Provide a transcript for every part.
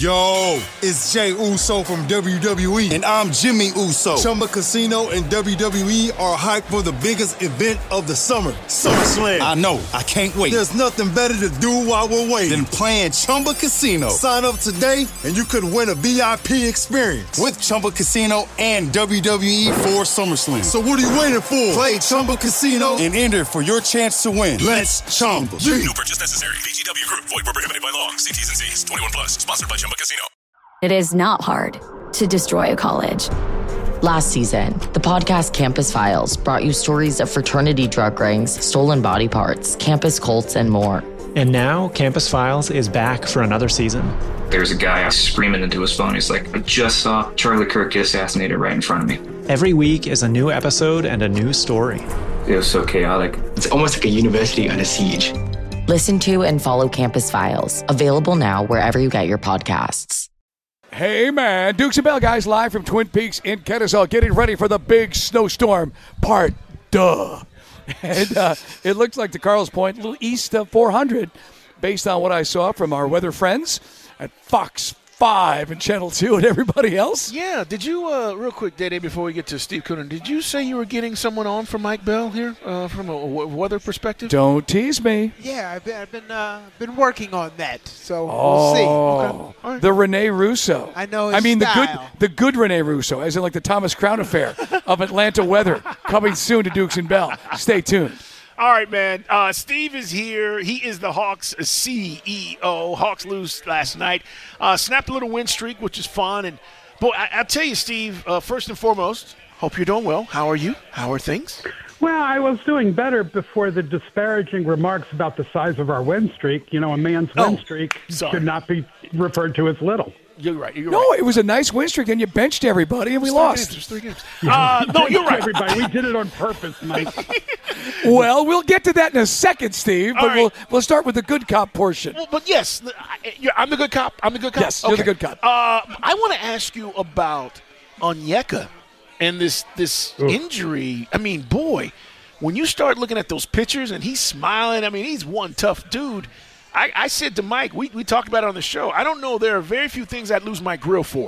Yo, it's Jay Uso from WWE, and I'm Jimmy Uso. Chumba Casino and WWE are hyped for the biggest event of the summer, SummerSlam. I know, I can't wait. There's nothing better to do while we're waiting than playing Chumba Casino. Sign up today, and you could win a VIP experience with Chumba Casino and WWE for SummerSlam. So what are you waiting for? Play Chumba Casino and enter for your chance to win. Let's Chumba. No purchase necessary. VGW Group. Void where prohibited by law. See T's and C's. 21 plus. Sponsored by Chumba Casino. It is not hard to destroy a college. Last season, the podcast Campus Files brought you stories of fraternity drug rings, stolen body parts, campus cults, and more. And now, Campus Files is back for another season. There's a guy screaming into his phone. He's like, I just saw Charlie Kirk get assassinated right in front of me. Every week is a new episode and a new story. It was so chaotic. It's almost like a university under siege. Listen to and follow Campus Files, available now wherever you get your podcasts. Hey, man. Dukes and Bell, guys, live from Twin Peaks in Kennesaw, getting ready for the big snowstorm part. And it looks like to Carl's point, a little east of 400, based on what I saw from our weather friends at Fox 5 and Channel 2 and everybody else. Yeah. Did you, real quick, Day, before we get to Steve Coonan, did you say you were getting someone on for Mike Bell here from a weather perspective? Don't tease me. Yeah, I've been working on that, so we'll see. Okay. Right. The Rene Russo. I know his style. the good Rene Russo, as in like the Thomas Crown Affair of Atlanta weather, coming soon to Dukes and Bell. Stay tuned. All right, man. Steve is here. He is the Hawks CEO. Hawks lose last night. Snapped a little win streak, which is fun. And, boy, I'll tell you, Steve, first and foremost, hope you're doing well. How are you? How are things? Well, I was doing better before the disparaging remarks about the size of our win streak. You know, a man's win streak should not be referred to as little. You're right. No, it was a nice win streak, and you benched everybody, and we lost. There's 3 games. No, you're right. Everybody, we did it on purpose, Mike. Well, we'll get to that in a second, Steve, but we'll start with the good cop portion. Well, but yes, I'm the good cop. I'm the good cop. Yes, you're the good cop. I want to ask you about Onyeka and this injury. I mean, boy, when you start looking at those pictures and he's smiling, I mean, he's one tough dude. I said to Mike, we talked about it on the show, I don't know, there are very few things I'd lose my grill for.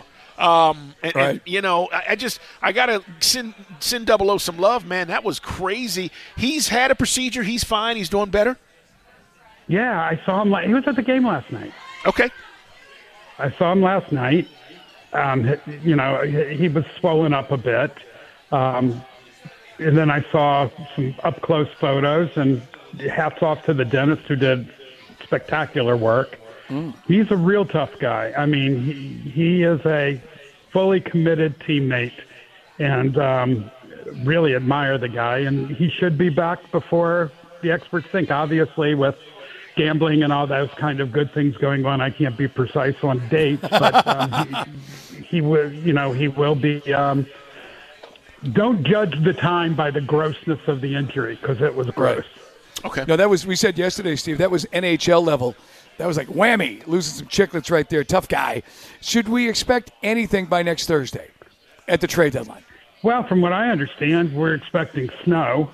And you know, I got to send 00 some love, man. That was crazy. He's had a procedure. He's fine. He's doing better. Yeah, I saw him. He was at the game last night. Okay. I saw him last night. You know, he was swollen up a bit. And then I saw some up-close photos, and hats off to the dentist who did spectacular work. He's a real tough guy. I mean, he is a fully committed teammate, and really admire the guy. And he should be back before the experts think. Obviously, with gambling and all those kind of good things going on, I can't be precise on dates, but he will. You know, he will be. Don't judge the time by the grossness of the injury, because it was gross. Right. Okay. No, we said yesterday, Steve, that was NHL level. That was like whammy, losing some chiclets right there. Tough guy. Should we expect anything by next Thursday at the trade deadline? Well, from what I understand, we're expecting snow.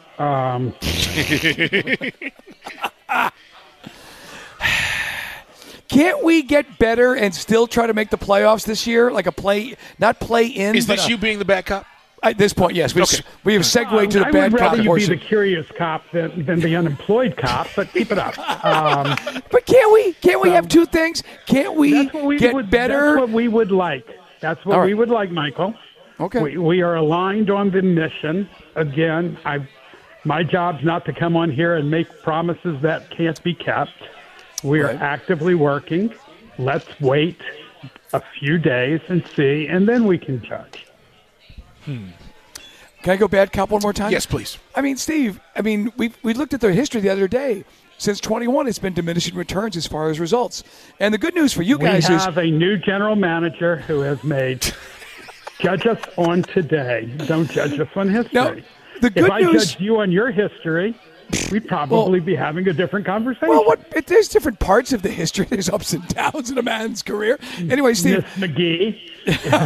Can't we get better and still try to make the playoffs this year? Like not play in. Is this you being the bad cop? At this point, yes. We have segued to the bad cop portion. I would rather you be the curious cop than the unemployed cop, but keep it up. But can't we have two things? Can't we get better? That's what we would like. That's what we would like, Michael. Okay. We are aligned on the mission. Again, my job's not to come on here and make promises that can't be kept. We are actively working. Let's wait a few days and see, and then we can judge. Can I go bad cop one more time? Yes, please. I mean, Steve, we looked at the history the other day. Since 21, it's been diminishing returns as far as results. And the good news for you guys is... We have a new general manager who has made... Judge us on today. Don't judge us on history. No, the good if I news... judged you on your history... we'd probably be having a different conversation. Well, there's different parts of the history. There's ups and downs in a man's career. Anyway, Steve. Miss McGee.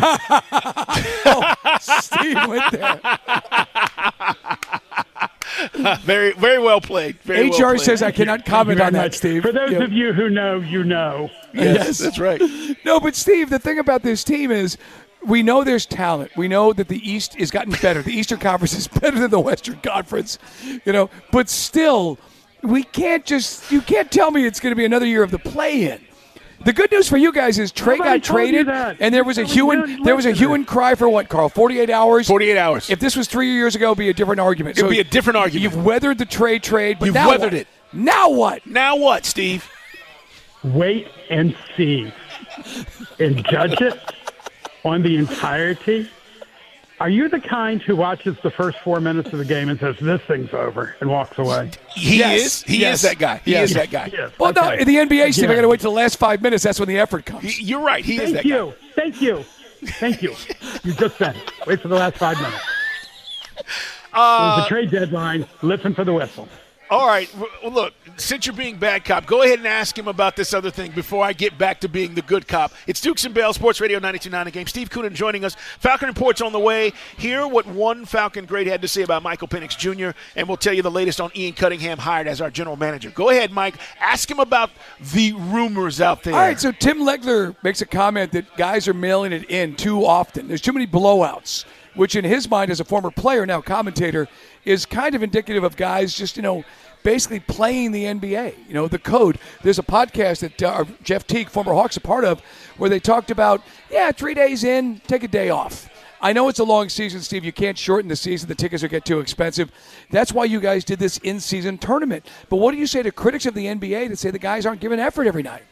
Steve went there. Very, very well played. Very well HR played. says I cannot comment on that, Steve. For those of you who know, you know. Yes, that's right. No, but Steve, the thing about this team is we know there's talent. We know that the East has gotten better. The Eastern Conference is better than the Western Conference, but still, you can't tell me it's going to be another year of the play-in. The good news for you guys is Trey got traded, and there was a hue and cry for what, Carl? 48 hours? 48 hours. If this was 3 years ago, it would be a different argument. It would be a different argument. You've weathered the trade, but you've now weathered what? it. Now what? Now what, Steve? Wait and see. And judge it on the entirety. Are you the kind who watches the first 4 minutes of the game and says, this thing's over, and walks away? He is that guy. He is that guy. Well, no, in the NBA, Steve, I got to wait till the last 5 minutes. That's when the effort comes. You're right. He is that guy. Thank you. You just said it. Wait for the last 5 minutes. There's a trade deadline. Listen for the whistle. All right. Well, look, since you're being bad cop, go ahead and ask him about this other thing before I get back to being the good cop. It's Dukes and Bell, Sports Radio 92.9 The Game. Steve Koonin joining us. Falcon Report's on the way. Hear what one Falcon great had to say about Michael Penix Jr., and we'll tell you the latest on Ian Cunningham hired as our general manager. Go ahead, Mike. Ask him about the rumors out there. All right, so Tim Legler makes a comment that guys are mailing it in too often. There's too many blowouts, which in his mind as a former player, now commentator, is kind of indicative of guys just, basically playing the NBA, the code. There's a podcast that Jeff Teague, former Hawks, a part of, where they talked about, 3 days in, take a day off. I know it's a long season, Steve. You can't shorten the season. The tickets will get too expensive. That's why you guys did this in-season tournament. But what do you say to critics of the NBA that say the guys aren't giving effort every night?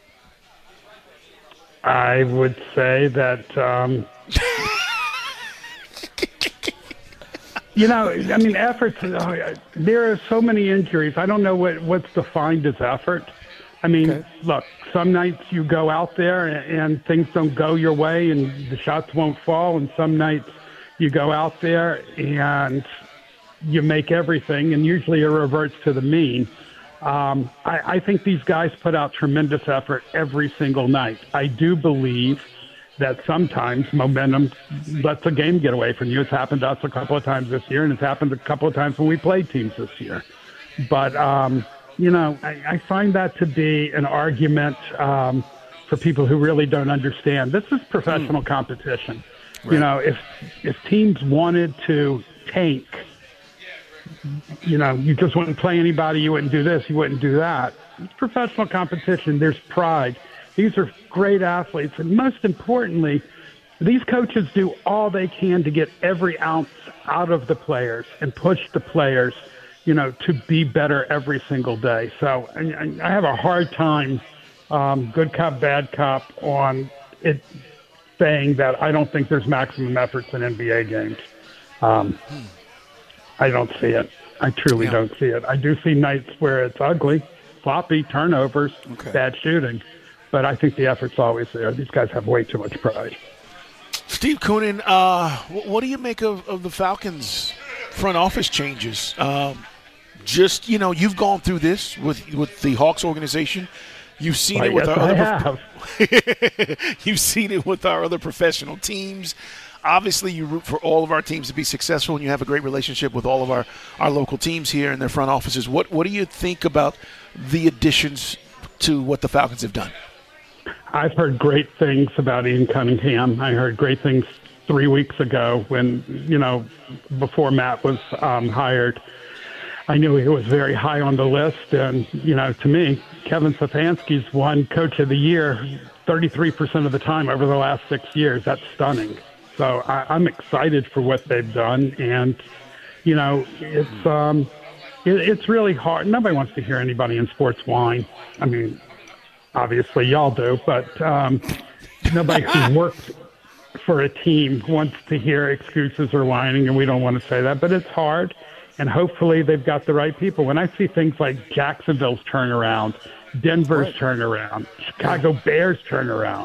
I would say that, efforts, there are so many injuries. I don't know what's defined as effort. Look, some nights you go out there and things don't go your way and the shots won't fall, and some nights you go out there and you make everything, and usually it reverts to the mean. I think these guys put out tremendous effort every single night. I do believe that sometimes momentum lets a game get away from you. It's happened to us a couple of times this year, and it's happened a couple of times when we played teams this year. But, I find that to be an argument for people who really don't understand. This is professional competition. Right. If teams wanted to tank, you just wouldn't play anybody, you wouldn't do this, you wouldn't do that. It's professional competition. There's pride. These are great athletes. And most importantly, these coaches do all they can to get every ounce out of the players and push the players, to be better every single day. So I have a hard time, good cop, bad cop, on it saying that I don't think there's maximum efforts in NBA games. I don't see it. I truly don't see it. I do see nights where it's ugly, sloppy, turnovers, bad shooting. But I think the effort's always there. These guys have way too much pride. Steve Koonin, what do you make of the Falcons' front office changes? You've gone through this with the Hawks organization. You've seen it with You've seen it with our other professional teams. Obviously, you root for all of our teams to be successful, and you have a great relationship with all of our local teams here and their front offices. What do you think about the additions to what the Falcons have done? I've heard great things about Ian Cunningham. I heard great things 3 weeks ago when, before Matt was hired. I knew he was very high on the list. And, to me, Kevin Stefanski's won Coach of the Year 33% of the time over the last 6 years. That's stunning. So I'm excited for what they've done. And, it's really hard. Nobody wants to hear anybody in sports whine. Obviously y'all do, but nobody who works for a team wants to hear excuses or whining, and we don't want to say that. But it's hard, and hopefully they've got the right people. When I see things like Jacksonville's turnaround, Denver's turnaround, Chicago Bears turnaround,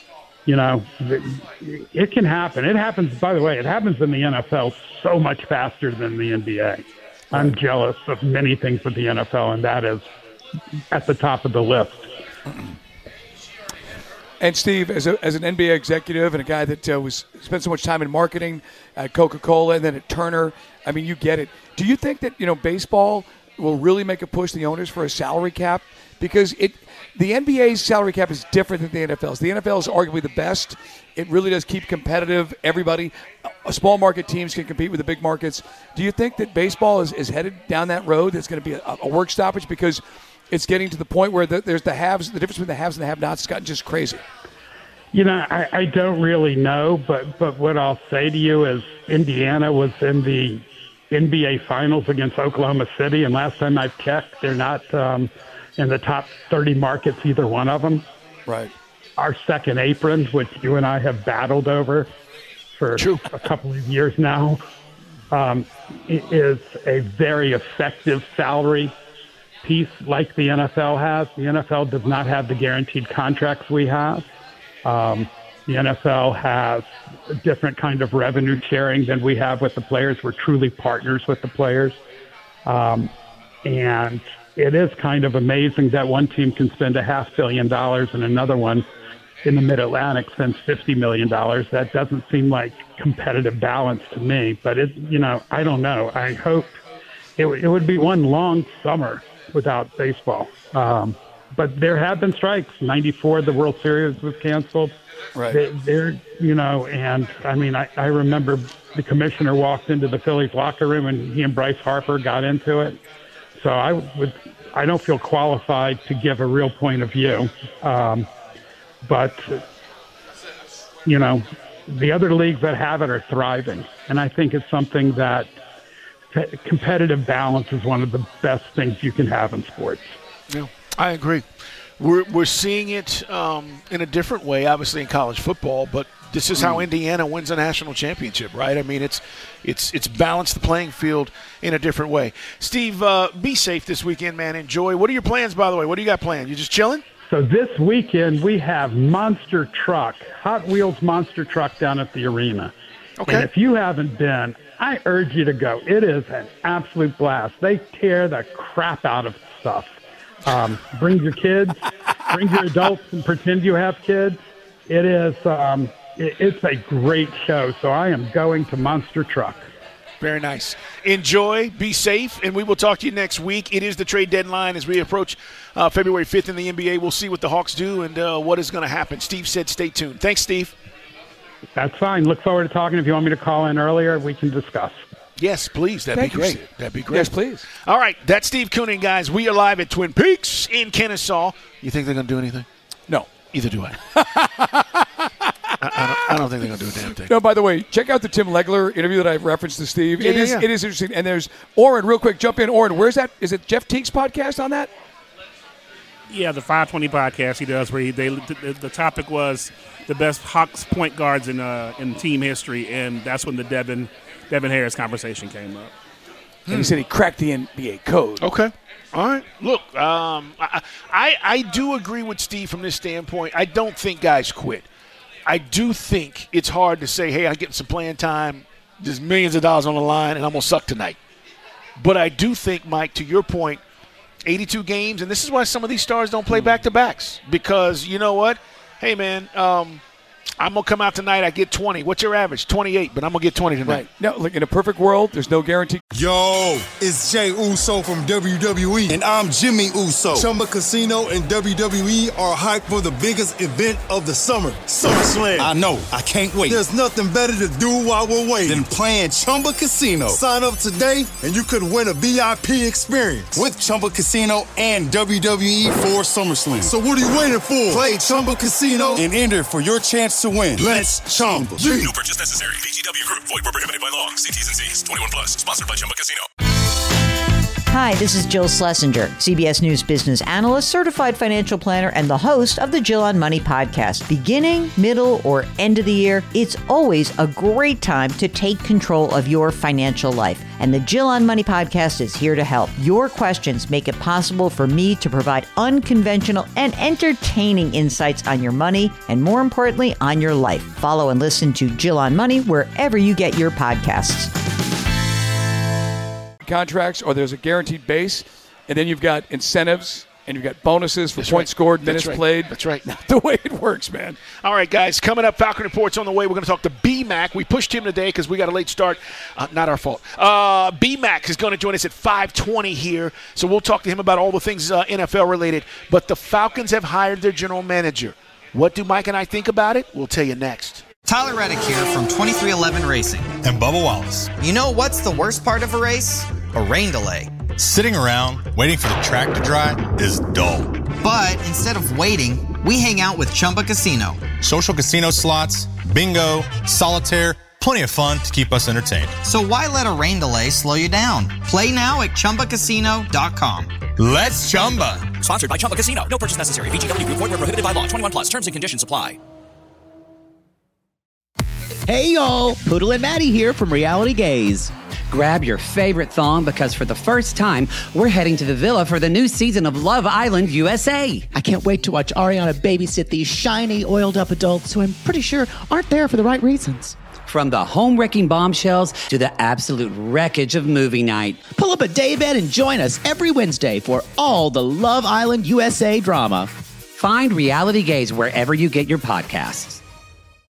it can happen. It happens, by the way, it happens in the NFL so much faster than the NBA. I'm jealous of many things with the NFL, and that is at the top of the list. And Steve, as an NBA executive and a guy that spent so much time in marketing at Coca-Cola and then at Turner, I mean, you get it. Do you think that baseball will really make a push the owners for a salary cap? Because the NBA's salary cap is different than the NFL's. The NFL is arguably the best. It really does keep competitive. Everybody, small market teams can compete with the big markets. Do you think that baseball is headed down that road? That's going to be a work stoppage because it's getting to the point where there's the haves, the difference between the haves and the have-nots has gotten just crazy. I don't really know, but what I'll say to you is Indiana was in the NBA Finals against Oklahoma City, and last time I've checked, they're not in the top 30 markets, either one of them. Right. Our second apron, which you and I have battled over for a couple of years now, is a very effective salary piece like the NFL has. The NFL does not have the guaranteed contracts we have. The NFL has a different kind of revenue sharing than we have with the players. We're truly partners with the players. And it is kind of amazing that one team can spend $500 million and another one in the Mid-Atlantic spends $50 million. That doesn't seem like competitive balance to me. But, I don't know. I hope it would be one long summer without baseball. But there have been strikes. 94, the World Series was canceled. Right. And I mean, I remember the commissioner walked into the Phillies locker room and he and Bryce Harper got into it. So I don't feel qualified to give a real point of view. But the other leagues that have it are thriving. And I think it's something that competitive balance is one of the best things you can have in sports. Yeah, I agree. We're seeing it in a different way, obviously in college football, but this is how Indiana wins a national championship, right? I mean, it's balanced the playing field in a different way. Steve, be safe this weekend, man. Enjoy. What are your plans, by the way? What do you got planned? You just chilling? So this weekend we have Hot Wheels Monster Truck down at the arena. Okay. And if you haven't been, I urge you to go. It is an absolute blast. They tear the crap out of stuff. Bring your kids, bring your adults, and pretend you have kids. It is, it's a great show. So I am going to Monster Truck. Very nice. Enjoy, be safe, and we will talk to you next week. It is the trade deadline as we approach February 5th in the NBA. We'll see what the Hawks do and what is going to happen. Steve said stay tuned. Thanks, Steve. That's fine. Look forward to talking. If you want me to call in earlier, we can discuss. Yes, please. That'd be great. That'd be great. Yes, please. All right. That's Steve Kooning, guys. We are live at Twin Peaks in Kennesaw. You think they're going to do anything? No. Either do I. I don't think they're going to do a damn thing. No, by the way, check out the Tim Legler interview that I've referenced to Steve. It is interesting. And there's Oren, real quick, jump in. Oren, where's that? Is it Jeff Teague's podcast on that? Yeah, the 520 podcast he does where the topic was the best Hawks point guards in team history, and that's when the Devin Harris conversation came up. And he said he cracked the NBA code. Okay. All right. Look, I do agree with Steve from this standpoint. I don't think guys quit. I do think it's hard to say, hey, I'm getting some playing time. There's millions of dollars on the line, and I'm going to suck tonight. But I do think, Mike, to your point, 82 games, and this is why some of these stars don't play back-to-backs. Because you know what? Hey, man, I'm going to come out tonight. I get 20. What's your average? 28, but I'm going to get 20 tonight. Right. No, look, in a perfect world, there's no guarantee. Yo, it's Jay Uso from WWE, and I'm Jimmy Uso. Chumba Casino and WWE are hyped for the biggest event of the summer, SummerSlam. I know. I can't wait. There's nothing better to do while we're waiting than playing Chumba Casino. Sign up today, and you could win a VIP experience with Chumba Casino and WWE for SummerSlam. So what are you waiting for? Play Chumba Casino and enter for your chance to win. Let's Chumba. No purchase necessary. VGW Group. Void where prohibited by law. See T's and C's. 21 plus. Sponsored by Chumba Casino. Hi, this is Jill Schlesinger, CBS News business analyst, certified financial planner, and the host of the Jill on Money podcast. Beginning, middle, or end of the year, it's always a great time to take control of your financial life. And the Jill on Money podcast is here to help. Your questions make it possible for me to provide unconventional and entertaining insights on your money and, more importantly, on your life. Follow and listen to Jill on Money wherever you get your podcasts. Contracts, or there's a guaranteed base, and then you've got incentives and you've got bonuses for points scored, minutes played. That's right. Not the way it works, man. All right, guys, coming up, Falcon Report's on the way. We're going to talk to B-Mac. We pushed him today because we got a late start. Not our fault. B-Mac is going to join us at 5:20 here, so we'll talk to him about all the things NFL-related. But the Falcons have hired their general manager. What do Mike and I think about it? We'll tell you next. Tyler Reddick here from 2311 Racing. And Bubba Wallace. You know what's the worst part of a race? A rain delay. Sitting around waiting for the track to dry is dull. But instead of waiting, we hang out with Chumba Casino. Social casino slots, bingo, solitaire, plenty of fun to keep us entertained. So why let a rain delay slow you down? Play now at ChumbaCasino.com. Let's Chumba. Sponsored by Chumba Casino. No purchase necessary. VGW Group. Void where prohibited by law. 21 plus. Terms and conditions apply. Hey y'all, Poodle and Maddie here from Reality Gaze. Grab your favorite thong because for the first time, we're heading to the villa for the new season of Love Island USA. I can't wait to watch Ariana babysit these shiny, oiled-up adults who I'm pretty sure aren't there for the right reasons. From the home-wrecking bombshells to the absolute wreckage of movie night. Pull up a daybed and join us every Wednesday for all the Love Island USA drama. Find Reality Gaze wherever you get your podcasts.